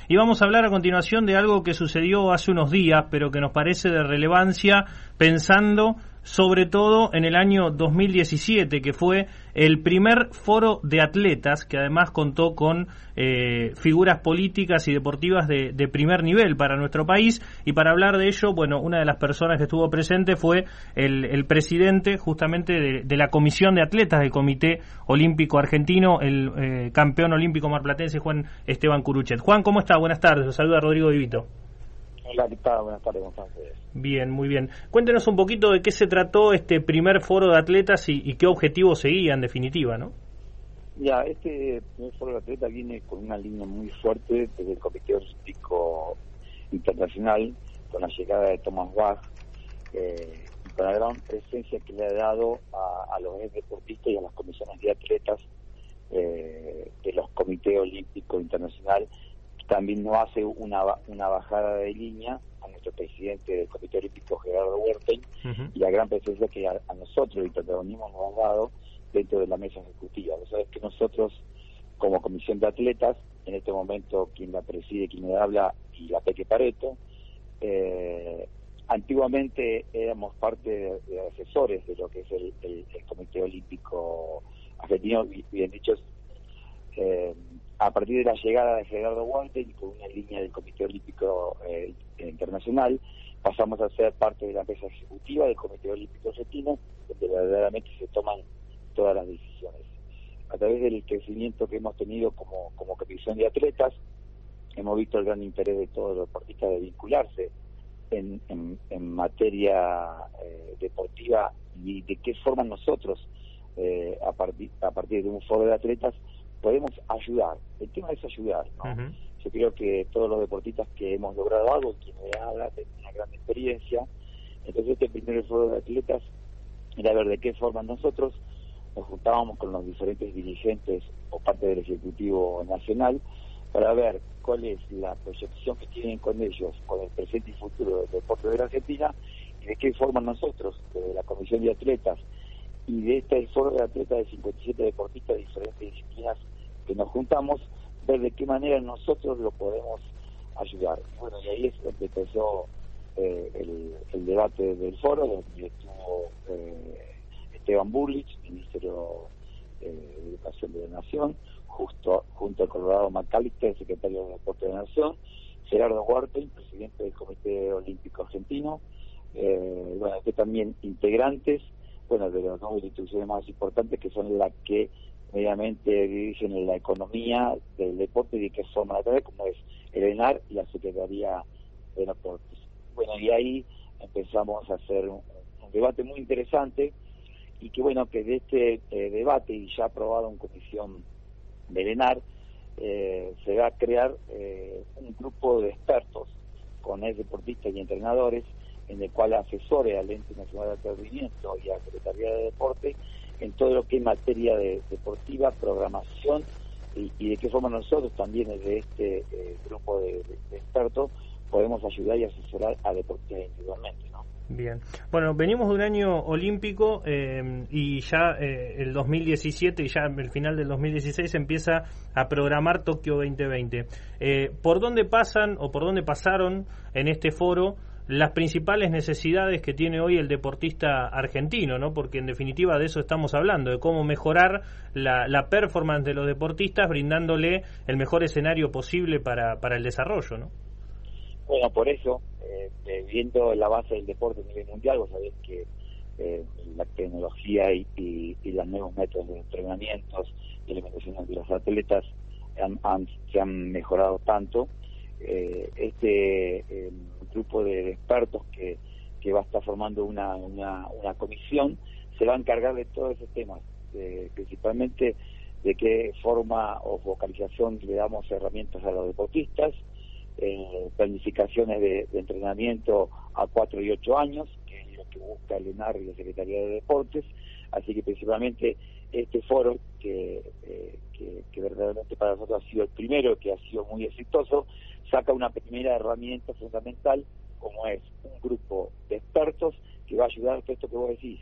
Y vamos a hablar a continuación de algo que sucedió hace unos días, pero que nos parece de relevancia, pensando sobre todo en el año 2017, que fue el primer foro de atletas, que además contó con figuras políticas y deportivas de primer nivel para nuestro país. Y para hablar de ello, bueno, una de las personas que estuvo presente fue el presidente justamente de la Comisión de Atletas del Comité Olímpico Argentino, el campeón olímpico marplatense Juan Esteban Curuchet. Juan, ¿cómo está? Buenas tardes, los saluda Rodrigo Divito. Hola, ¿qué tal? Buenas tardes, ¿cómo están ustedes? Bien, muy bien. Cuéntenos un poquito de qué se trató este primer foro de atletas y qué objetivos seguía en definitiva, ¿no? Ya, este primer foro de atletas viene con una línea muy fuerte desde el Comité Olímpico Internacional, con la llegada de Thomas Bach, y con la gran presencia que le ha dado a los deportistas y a las comisiones de atletas de los Comités Olímpico Internacional. También nos hace una bajada de línea a nuestro presidente del Comité Olímpico, Gerardo Huerten, y la gran presencia que a nosotros, el protagonismo, nos ha dado dentro de la mesa ejecutiva. Vos sabés que nosotros, como Comisión de Atletas, en este momento quien la preside, quien le habla, y la Peque Pareto, antiguamente éramos parte de asesores de lo que es el Comité Olímpico Argentino, bien dicho, a partir de la llegada de Gerardo Huerten y con una línea del Comité Olímpico Internacional, pasamos a ser parte de la mesa ejecutiva del Comité Olímpico Argentino, donde verdaderamente se toman todas las decisiones. A través del crecimiento que hemos tenido como comisión de atletas, hemos visto el gran interés de todos los deportistas de vincularse en materia deportiva y de qué forma nosotros, a partir de un foro de atletas, podemos ayudar. El tema es ayudar, ¿no? Yo creo que todos los deportistas que hemos logrado algo, quien me habla, tiene una gran experiencia. Entonces este primer foro de atletas era ver de qué forma nosotros nos juntábamos con los diferentes dirigentes o parte del Ejecutivo Nacional para ver cuál es la proyección que tienen con ellos, con el presente y futuro del deporte de la Argentina, y de qué forma nosotros, desde la Comisión de Atletas, y de este foro de atletas de 57 deportistas de diferentes disciplinas que nos juntamos, ver de qué manera nosotros lo podemos ayudar. Bueno, y ahí es donde empezó el debate del foro, donde estuvo Esteban Burlich, ministro de Educación de la Nación, junto al Colorado McAllister, secretario de Deporte de la Nación, Gerardo Huerten, presidente del Comité Olímpico Argentino, bueno, que también integrantes, bueno, de las dos instituciones más importantes, que son las que mediamente dirigen la economía del deporte y de qué forma la trae, como es el ENAR y la Secretaría de Deportes. Bueno, y ahí empezamos a hacer un debate muy interesante, y que bueno, que de este debate, y ya aprobado en comisión del ENAR, se va a crear un grupo de expertos con deportistas y entrenadores, en el cual asesore al Ente Nacional de Alto Rendimiento y a la Secretaría de Deporte en todo lo que es materia deportiva, programación, y de qué forma nosotros también desde este grupo de expertos podemos ayudar y asesorar a deportistas individualmente, ¿no? Bien. Bueno, venimos de un año olímpico y ya el 2017 y ya el final del 2016 empieza a programar Tokio 2020. ¿Por dónde pasan o por dónde pasaron en este foro las principales necesidades que tiene hoy el deportista argentino, ¿no? Porque en definitiva de eso estamos hablando, de cómo mejorar la performance de los deportistas, brindándole el mejor escenario posible para el desarrollo, ¿no? Bueno, por eso, viendo la base del deporte a nivel mundial, vos sabés que la tecnología y los nuevos métodos de entrenamientos y alimentación de los atletas se han mejorado tanto. Este grupo de expertos que va a estar formando una comisión se va a encargar de todos esos temas, principalmente de qué forma o focalización le damos herramientas a los deportistas, planificaciones de entrenamiento a 4 y 8 años, que es lo que busca el ENAR y la Secretaría de Deportes. Así que principalmente este foro, que verdaderamente para nosotros ha sido el primero, que ha sido muy exitoso, saca una primera herramienta fundamental, como es un grupo de expertos que va a ayudar a esto que vos decís,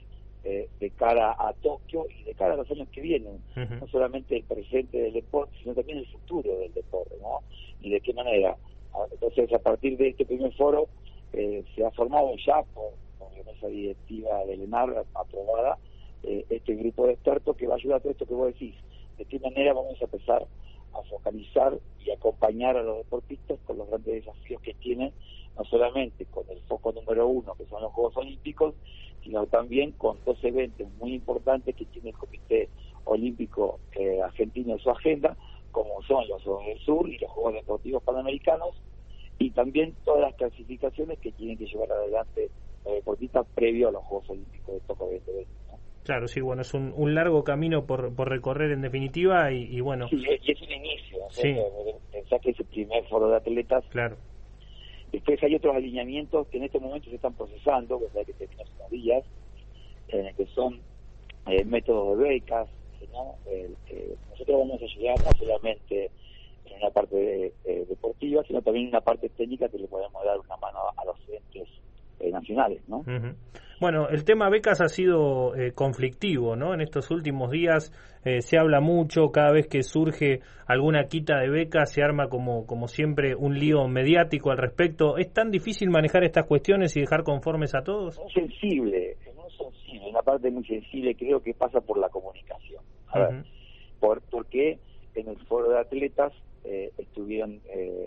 de cara a Tokio y de cara a los años que vienen, no solamente el presente del deporte, sino también el futuro del deporte, ¿no? Y de qué manera. Entonces, a partir de este primer foro, se ha formado ya por la mesa directiva del ENAR aprobada este grupo de expertos que va a ayudar a todo esto que vos decís. De qué manera vamos a empezar a focalizar y acompañar a los deportistas con los grandes desafíos que tienen, no solamente con el foco número 1, que son los Juegos Olímpicos, sino también con 2 eventos muy importantes que tiene el Comité Olímpico Argentino en su agenda, como son los Juegos del Sur y los Juegos Deportivos Panamericanos, y también todas las clasificaciones que tienen que llevar adelante los deportistas previo a los Juegos Olímpicos de Tokio 2020, ¿no? Claro, sí, bueno, es un largo camino por recorrer en definitiva y bueno. Sí, y es un inicio, ¿no? Sí. Pensá que es el primer foro de atletas. Claro. Después hay otros alineamientos que en este momento se están procesando, que terminan unos días, que son métodos de becas, ¿no? Nosotros vamos a ayudar no solamente en una parte deportiva, sino también en una parte técnica que le podemos dar una mano a los entes nacionales, ¿no? Bueno, el tema becas ha sido conflictivo, ¿no? En estos últimos días se habla mucho, cada vez que surge alguna quita de becas se arma como siempre un lío mediático al respecto. ¿Es tan difícil manejar estas cuestiones y dejar conformes a todos? Es sensible, una parte muy sensible, creo que pasa por la comunicación. A ver, porque en el foro de atletas estuvieron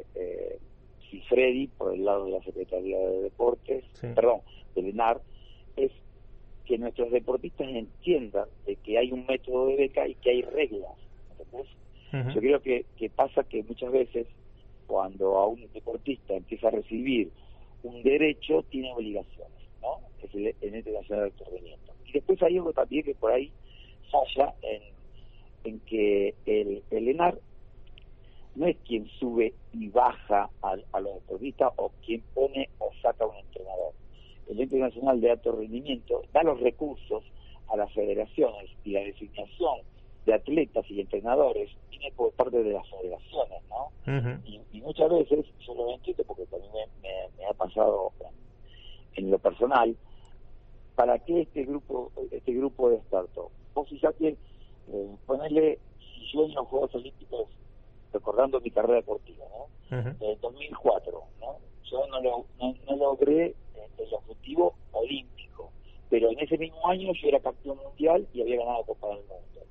Cifredi por el lado de la Secretaría de Deportes, del ENAR, es que nuestros deportistas entiendan de que hay un método de beca y que hay reglas, ¿entendés? Yo creo que pasa que muchas veces cuando a un deportista empieza a recibir un derecho, tiene obligaciones, ¿no? Es el ente nacional de alto rendimiento. Y después hay algo también que por ahí falla en que el ENAR no es quien sube y baja a los deportistas o quien pone o saca a un entrenador. El ente nacional de alto rendimiento da los recursos a las federaciones y la designación de atletas y entrenadores viene por parte de las federaciones, ¿no? Y muchas veces, yo lo entiendo porque también me ha pasado en lo personal, ¿para qué este grupo de expertos? Vos fíjate, ponerle, si yo en los Juegos Olímpicos, recordando mi carrera deportiva, ¿no? En 2004, ¿no? Yo no logré el objetivo olímpico, pero en ese mismo año yo era campeón mundial y había ganado Copa del Mundo.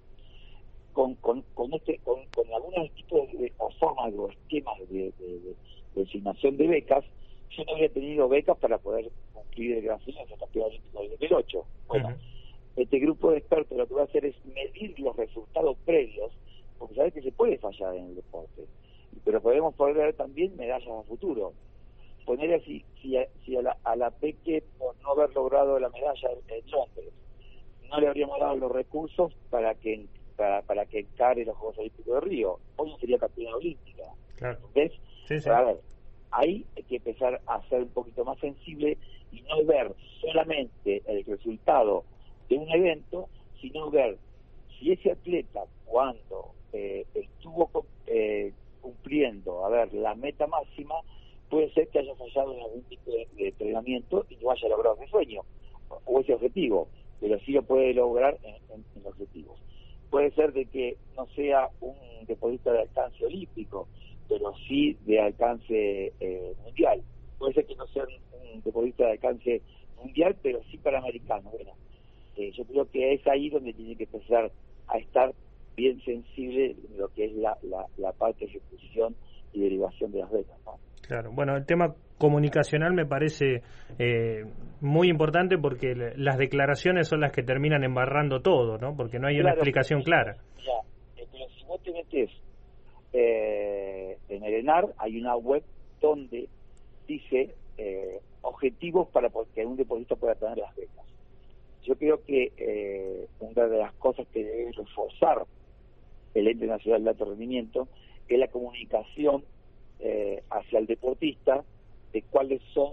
Con algunos tipos de formas o esquemas de designación de becas, yo no había tenido becas para poder cumplir el gran sueño de ser campeón olímpico del 2008. Bueno, este grupo de expertos lo que va a hacer es medir los resultados previos, porque sabés que se puede fallar en el deporte, pero podemos poner también medallas a futuro. Poner así, si a la Peque, por no haber logrado la medalla en Londres, no le habríamos dado los recursos para que encare los Juegos Olímpicos de Río, hoy no sería campeona olímpica. Claro. ¿Ves? Sí, sí. A ver, ahí hay que empezar a ser un poquito más sensible y no ver solamente el resultado de un evento, sino ver si ese atleta cuando estuvo cumpliendo, la meta máxima, puede ser que haya fallado en algún tipo de entrenamiento y no haya logrado ese sueño o ese objetivo, pero sí lo puede lograr en los objetivos. Puede ser de que no sea un deportista de alcance olímpico, pero sí de alcance mundial. Puede ser que no sea un deportista de alcance mundial, pero sí panamericano. Bueno, yo creo que es ahí donde tiene que empezar a estar bien sensible en lo que es la parte de ejecución y derivación de las becas, ¿no? Claro, bueno, el tema comunicacional me parece muy importante porque las declaraciones son las que terminan embarrando todo, ¿no? Porque no hay una explicación clara. Ya, pero si vos te metés en el ENAR, hay una web donde dice objetivos para que un deportista pueda tener las becas. Yo creo que una de las cosas que debe reforzar el ente nacional de alto rendimiento es la comunicación hacia el deportista de cuáles son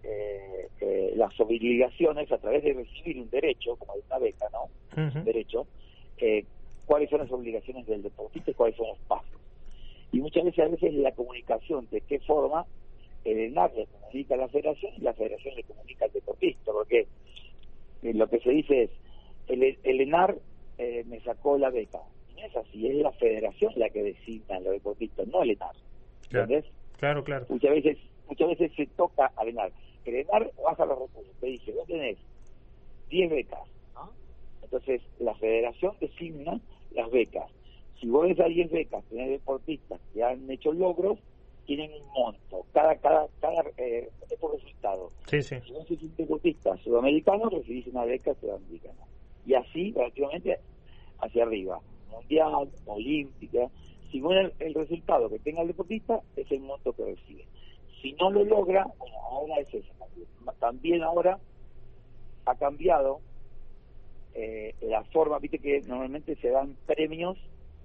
las obligaciones a través de recibir un derecho, como una beca, ¿no? Un derecho, cuáles son las obligaciones del deportista y cuáles son los pasos. Y muchas veces la comunicación, de qué forma el ENAR le comunica a la federación y la federación le comunica al deportista, porque lo que se dice es, el ENAR me sacó la beca. No es así, es la federación la que designa los deportistas, no el ENAR. ¿Entendés? Claro, claro. Muchas veces se toca al ENAR. El ENAR baja los recursos. Te dice, vos tenés 10 becas, ¿no? Entonces, la federación designa las becas. Si vos ves a 10 becas, tenés deportistas que han hecho logros, tienen un monto. Cada es por resultado. Sí, sí. Si vos sos un deportista sudamericano, recibís una beca sudamericana. Y así, relativamente, hacia arriba. Mundial, olímpica. Según el resultado que tenga el deportista, es el monto que recibe. Si no lo logra, bueno, ahora es eso. También ahora ha cambiado la forma, viste que normalmente se dan premios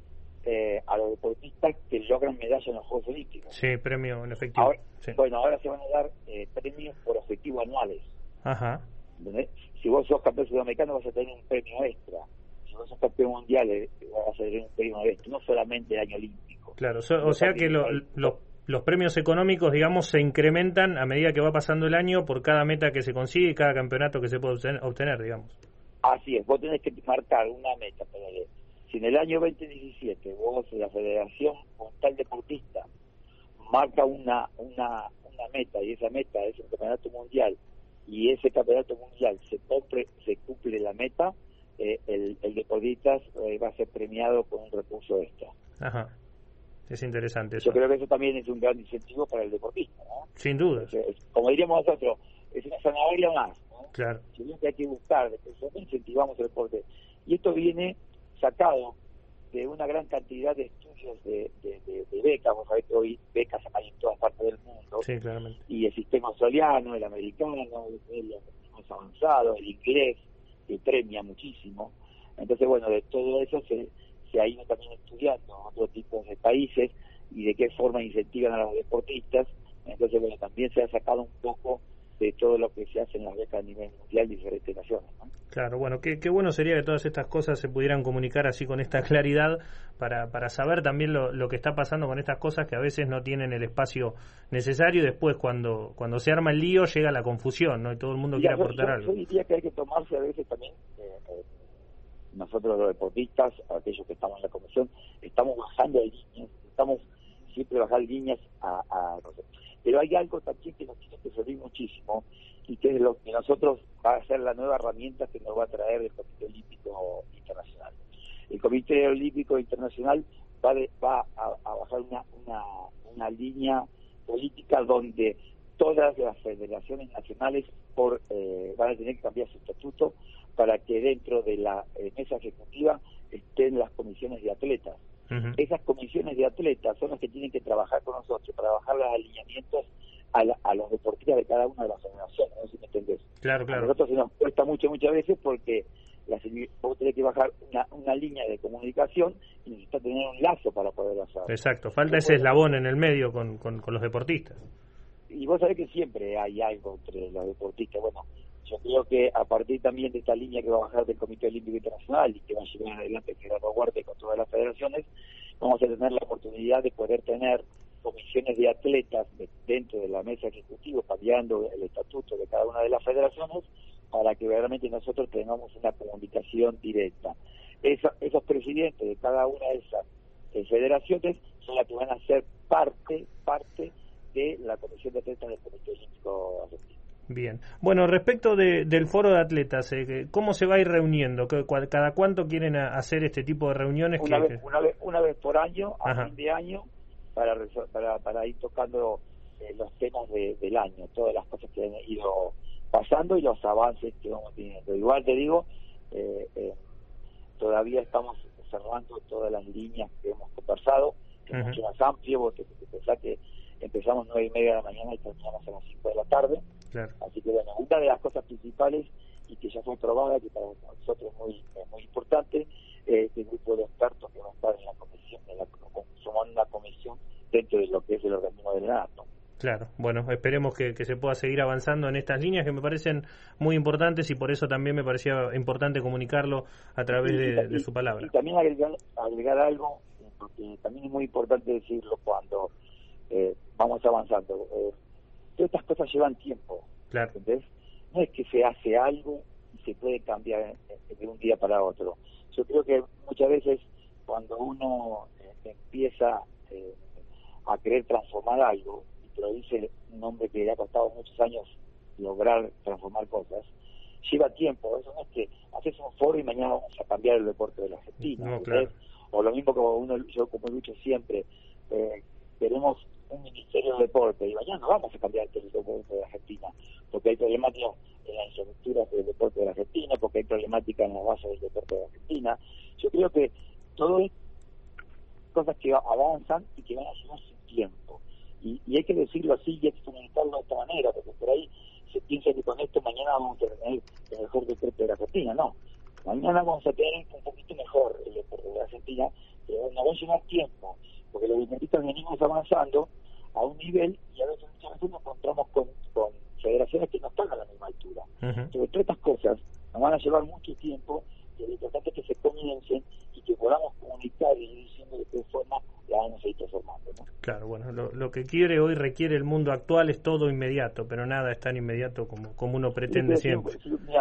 a los deportistas que logran medallas en los Juegos Olímpicos. Sí, premio en efectivo. Ahora, sí. Bueno, ahora se van a dar premios por objetivos anuales. Ajá. ¿Entendés? Si vos sos campeón sudamericano vas a tener un premio extra. Si vos sos campeón mundial vas a tener un premio extra, no solamente el año olímpico. Claro, o sea que los premios económicos, digamos, se incrementan a medida que va pasando el año por cada meta que se consigue y cada campeonato que se puede obtener, digamos. Así es, vos tenés que marcar una meta. Si en el año 2017 vos, la federación con tal deportista, marca una meta, y esa meta es un campeonato mundial, y ese campeonato mundial se cumple la meta, el deportista va a ser premiado con un recurso extra. Ajá. Es interesante eso. Yo creo que eso también es un gran incentivo para el deportista, ¿no? Sin duda. Como diríamos nosotros, es una zanahoria más, ¿no? Claro. Si bien que hay que buscar, incentivamos el deporte. Y esto viene sacado de una gran cantidad de estudios de becas. Vos sabés que hoy becas hay en todas partes del mundo. Sí, claramente. Y el sistema australiano, el americano, el más avanzado, el inglés, que premia muchísimo. Entonces, bueno, de todo eso se ha ido también estudiando otros tipos de países y de qué forma incentivan a los deportistas. Entonces, bueno, también se ha sacado un poco de todo lo que se hace en las becas a nivel mundial de diferentes naciones, ¿no? Claro, bueno, qué bueno sería que todas estas cosas se pudieran comunicar así con esta claridad para saber también lo que está pasando con estas cosas que a veces no tienen el espacio necesario y después cuando se arma el lío llega la confusión, ¿no? Y todo el mundo quiere aportar algo. Yo diría que hay que tomarse a veces también, nosotros los deportistas, aquellos que estamos en la comisión, estamos bajando líneas, estamos siempre bajando líneas pero hay algo también que nos tiene que servir muchísimo y que es lo que nosotros va a ser la nueva herramienta que nos va a traer el Comité Olímpico Internacional. El Comité Olímpico Internacional va a bajar una línea política donde todas las federaciones nacionales van a tener que cambiar su estatuto para que dentro de la mesa ejecutiva estén las comisiones de atletas. Uh-huh. Esas comisiones de atletas son las que tienen que trabajar con nosotros para bajar los alineamientos a los deportistas de cada una de las federaciones, no sé si me entendés. Claro, claro. A nosotros se nos cuesta muchas veces porque vos tenés que bajar una línea de comunicación y necesitas tener un lazo para poder hacerlo. Exacto, falta ese eslabón en el medio con los deportistas. Y vos sabés que siempre hay algo entre los deportistas. Bueno, yo creo que a partir también de esta línea que va a bajar del Comité Olímpico Internacional y que va a llevar adelante Gerardo Huarte con todas las federaciones, vamos a tener la oportunidad de poder tener comisiones de atletas dentro de la mesa ejecutiva, cambiando el estatuto de cada una de las federaciones, para que realmente nosotros tengamos una comunicación directa. Esos presidentes de cada una de esas federaciones son las que van a ser parte de la Comisión de Atletas del Comité Olímpico Argentino. Bien. Bueno, respecto del foro de atletas, ¿cómo se va a ir reuniendo? ¿Cada cuánto quieren hacer este tipo de reuniones? Una vez por año, a fin de año, para ir tocando los temas del año, todas las cosas que han ido pasando y los avances que vamos teniendo. Igual te digo, todavía estamos cerrando todas las líneas que hemos conversado, que es mucho más amplio, vos te pensás que empezamos 9:30 de la mañana y terminamos a las 5 de la tarde. Claro. Así que bueno, una de las cosas principales y que ya fue probada, que para nosotros es muy importante, el grupo de expertos que va a estar en la comisión, sumando una comisión dentro de lo que es el organismo del NATO. Claro, bueno, esperemos que se pueda seguir avanzando en estas líneas que me parecen muy importantes y por eso también me parecía importante comunicarlo a través de su palabra. Y también agregar algo, porque también es muy importante decirlo cuando vamos avanzando. Todas estas cosas llevan tiempo, claro. ¿entendés? No es que se hace algo se puede cambiar de un día para otro. Yo creo que muchas veces cuando uno empieza a querer transformar algo, y te lo dice un hombre que le ha costado muchos años lograr transformar cosas, lleva tiempo. Eso no es que haces un foro y mañana vamos a cambiar el deporte de la Argentina. No, claro. O lo mismo como yo como he dicho siempre, queremos un ministerio de deporte y mañana no vamos a cambiar el deporte de la Argentina, porque hay problemáticas en las infraestructuras del deporte de la Argentina, porque hay problemáticas en la base del deporte de la Argentina. Yo creo que todo es cosas que avanzan y que van a llevar su tiempo. Y hay que decirlo así y hay que comunicarlo de esta manera, porque por ahí se piensa que con esto mañana vamos a tener el mejor deporte de la Argentina. No, mañana vamos a tener un poquito mejor el deporte de la Argentina, pero nos va a llevar tiempo, porque los deportistas venimos avanzando a un nivel y a veces muchas veces nos encontramos con federaciones que no están a la misma altura. Sobre todas estas cosas nos van a llevar mucho tiempo, y lo importante es que se comiencen y que podamos comunicar y ir diciendo de qué forma la vamos a ir transformando, ¿no? Claro, bueno, lo que hoy requiere el mundo actual es todo inmediato, pero nada es tan inmediato como uno pretende siempre.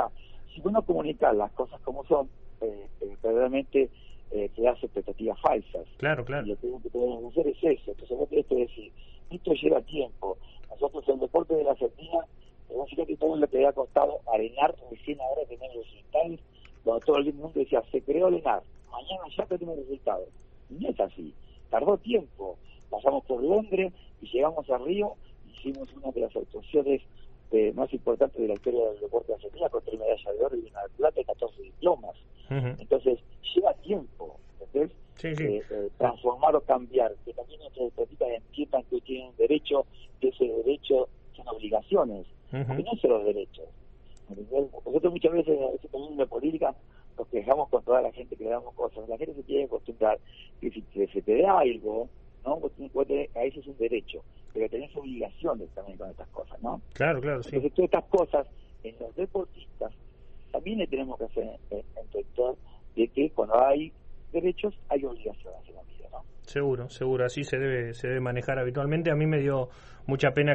Si uno comunica las cosas como son, verdaderamente te hace expectativas falsas. Claro, claro. Y lo que podemos hacer es eso. Entonces vos tenés que decir, esto lleva tiempo. Nosotros el deporte de la Argentina, fíjate todo lo que le ha costado a ENAR, recién ahora tenemos los resultados, cuando todo el mundo decía, se creó el ENAR, mañana ya tenemos resultados. Y no es así, tardó tiempo. Pasamos por Londres y llegamos a Río, hicimos una de las actuaciones más importantes de la historia del deporte de Argentina, con 3 medallas de oro y una de plata y 14 diplomas. Entonces, lleva tiempo, ¿entendés? Sí. Transformar o cambiar, que también nuestros deportistas entiendan que tienen un derecho, que ese derecho son obligaciones, porque no son los derechos. Nosotros muchas veces también en la política nos quejamos con toda la gente que le damos cosas. La gente se tiene que acostumbrar que si se te da algo, ¿no? A eso es un derecho, pero tenés obligaciones también con estas cosas, ¿no? Claro, sí. Entonces todas estas cosas en los deportistas también le tenemos que hacer entender de que cuando hay derechos hay obligaciones en la vida, ¿no? Seguro, así se debe manejar habitualmente. A mí me dio mucha pena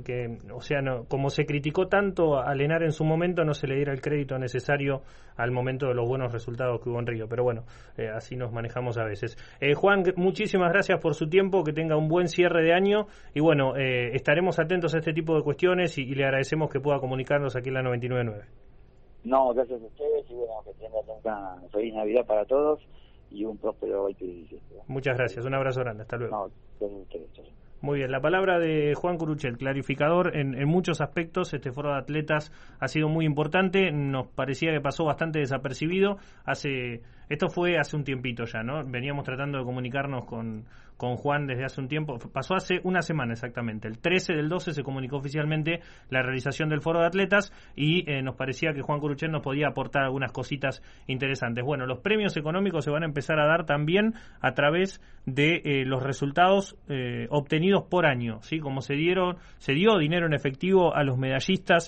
como se criticó tanto a ENAR en su momento, no se le diera el crédito necesario al momento de los buenos resultados que hubo en Río, pero bueno, así nos manejamos a veces. Juan, muchísimas gracias por su tiempo, que tenga un buen cierre de año y bueno, estaremos atentos a este tipo de cuestiones y le agradecemos que pueda comunicarnos aquí en la 99.9. No, gracias a ustedes y bueno, que tengan una feliz Navidad para todos y un próspero 2017. Muchas gracias, un abrazo grande, hasta luego. No, gracias a ustedes. Muy bien, la palabra de Juan Curuchel, clarificador en muchos aspectos. Este foro de atletas ha sido muy importante, nos parecía que pasó bastante desapercibido. Esto fue hace un tiempito ya, ¿no? Veníamos tratando de comunicarnos con Juan desde hace un tiempo. Pasó hace una semana exactamente. El 13 del 12 se comunicó oficialmente la realización del foro de atletas y nos parecía que Juan Curuchel nos podía aportar algunas cositas interesantes. Bueno, los premios económicos se van a empezar a dar también a través de los resultados obtenidos por año, ¿sí? Como se dio dinero en efectivo a los medallistas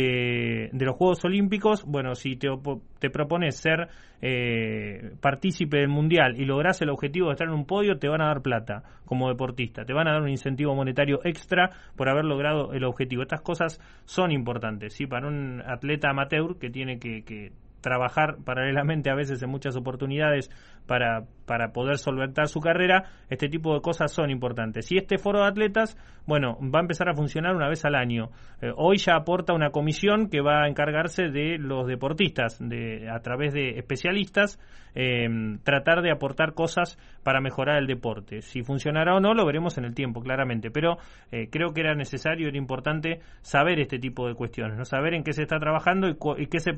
de los Juegos Olímpicos. Bueno, si te propones ser partícipe del Mundial y lográs el objetivo de estar en un podio, te van a dar plata como deportista, te van a dar un incentivo monetario extra por haber logrado el objetivo. Estas cosas son importantes, ¿sí? Para un atleta amateur que tiene que trabajar paralelamente a veces en muchas oportunidades para poder solventar su carrera, este tipo de cosas son importantes. Y este foro de atletas, bueno, va a empezar a funcionar una vez al año. Hoy ya aporta una comisión que va a encargarse de los deportistas, a través de especialistas, tratar de aportar cosas para mejorar el deporte. Si funcionará o no, lo veremos en el tiempo, claramente. Pero creo que era necesario, era importante saber este tipo de cuestiones, ¿no? Saber en qué se está trabajando y qué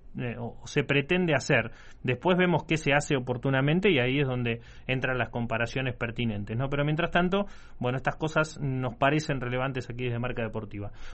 se pretende hacer. Después vemos qué se hace oportunamente y ahí es donde entran las comparaciones pertinentes, ¿no? Pero mientras tanto, bueno, estas cosas nos parecen relevantes aquí desde Marca Deportiva.